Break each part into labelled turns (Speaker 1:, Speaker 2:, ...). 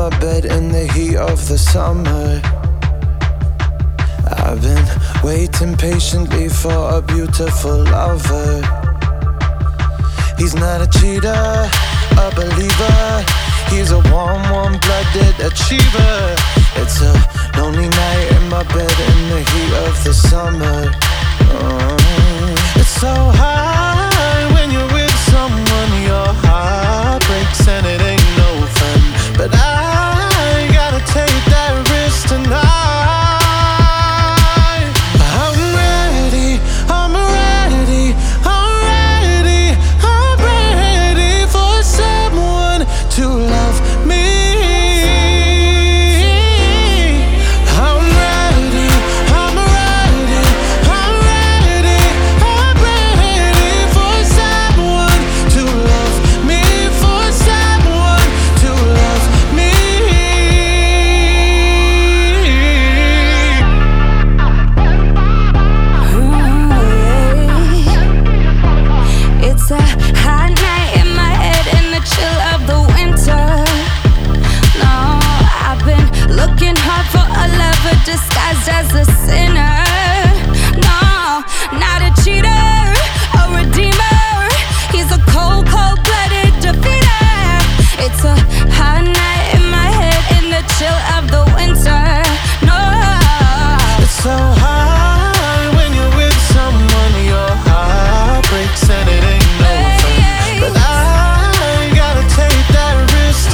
Speaker 1: my bed in the heat of the summer. I've been waiting patiently for a beautiful lover. He's not a cheater, a believer. He's a warm, warm-blooded achiever. It's a lonely night in my bed in the heat of the summer. It's so hard when you're with someone. Your heart breaks and it ain't no fun. But I gotta take that risk tonight. I'm ready, I'm ready, I'm ready, I'm ready for someone to love me. I'm ready, I'm ready, I'm ready, I'm ready for someone to love me, for someone to love me.
Speaker 2: It's a hot night in my head in the chill of the winter. No, I've been looking hard for a lover disguised as a sinner. No, not a cheater, a redeemer. He's a cold, cold-blooded defeater. It's a hot night in my head in the chill of the winter. No,
Speaker 1: It's so hard when you're with someone. Your heart breaks and it ain't no fun. But I gotta take that risk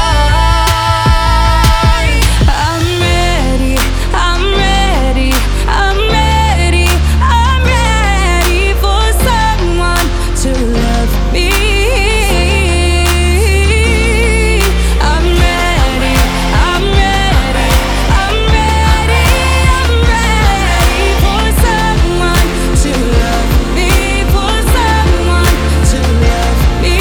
Speaker 1: tonight.
Speaker 2: I'm ready, I'm ready, I'm ready, I'm ready for someone to love me. I'm ready, I'm ready, I'm ready, I'm ready for someone to love me, for someone to love me.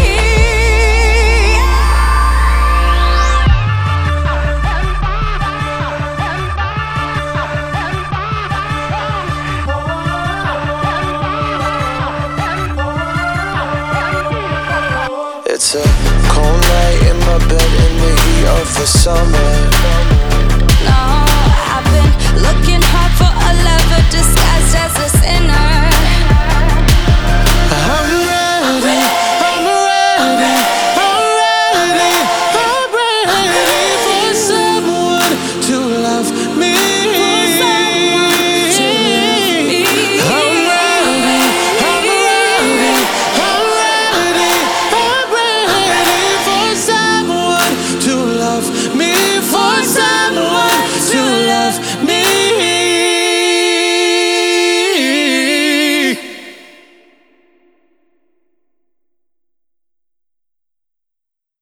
Speaker 1: It's a cold night in my bed in the heat of the summer.
Speaker 2: No, I've been looking hard for a lover disguised as a sinner.